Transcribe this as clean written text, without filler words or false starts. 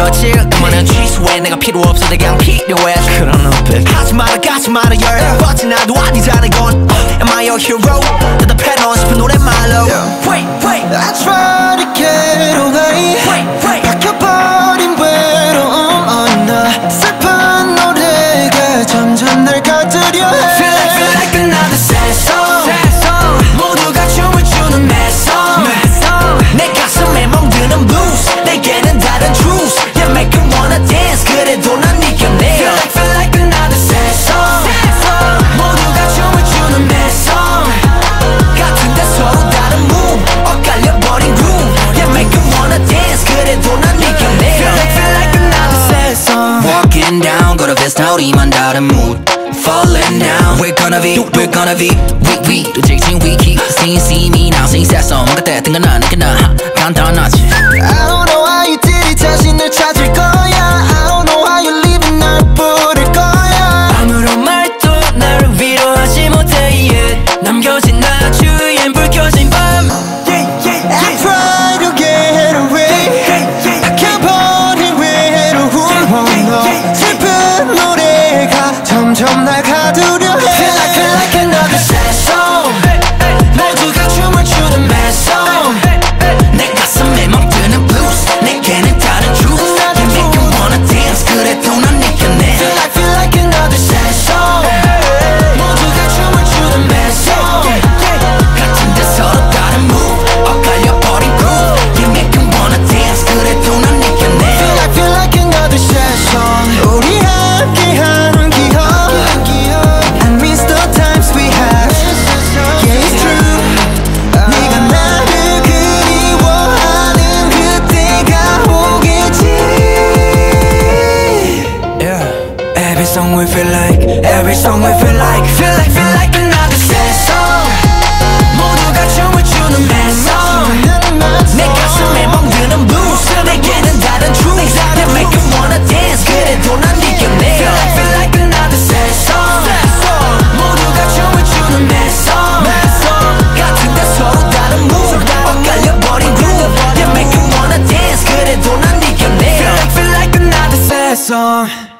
그렇지 그만은 취소해 내가 필요 없어 내가 그냥 필요해 그런 눈빛 하지 마라 열받지 나도 아니잖아 이건 Am I your hero? 대답해놓고 싶은 노랫말로 Wait I try to get away 박혀버린 외로움 나 슬픈 노래가 점점 날 가두려 해 Feel like another sad song 모두가 춤을 추는 mad song 내 가슴에 멍드는 blues 내게는 다른 truth Yeah make you wanna dance 그래도 난 네 곁에 Feel like another sad song 모두가 춤을 추는 mad song 같은데 서로 다른 move 엇갈려버린 groove Yeah make you wanna dance 그래도 난 네 곁에 Feel like another sad song Walking down go to Vista 우리만 다른 mood Falling down We're gonna be we 또 직진 we keep see me now sing sad song 뭔가 때 뜬거나 느껴나 간단하지 I don't know how you did it 자신을 찾을 거야 I don't know how you living 날 부를 거야 아무런 말도 나를 위로하지 못해 yeah. 남겨진 나 주위엔 불 켜진 밤 I try to get away 박혀버린 외로움 너 슬픈 노래가 점점 날 가두려 해 Feel like another sad song 모두가 춤을 추는 mad song 내 가슴에 멍드는 blues 내게는 다른 truth You make you wanna dance 그래도 난 네 곁에 Feel like another sad song 모두가 춤을 추는 mad song 같은데 서로 다른 move 엇갈려버린 groove You make you wanna dance 그래도 난 네 곁에 Feel like another sad song 우리 함께하는 기억 I miss the times we had Yeah it's true 네가 나를 그리워하는 그때가 오겠지 Yeah Every song we feel like another sad song 모두가 춤을 추는 mad song 내 가슴에 멍드는 blues 내게는 다른 truth You make you wanna dance 그래도 난 네 곁에 Feel like another sad song 모두가 춤을 추는 mad song 같은데 서로 다른 move 엇갈려버린 groove You make you wanna dance 그래도 난 네 곁에 Feel like another sad song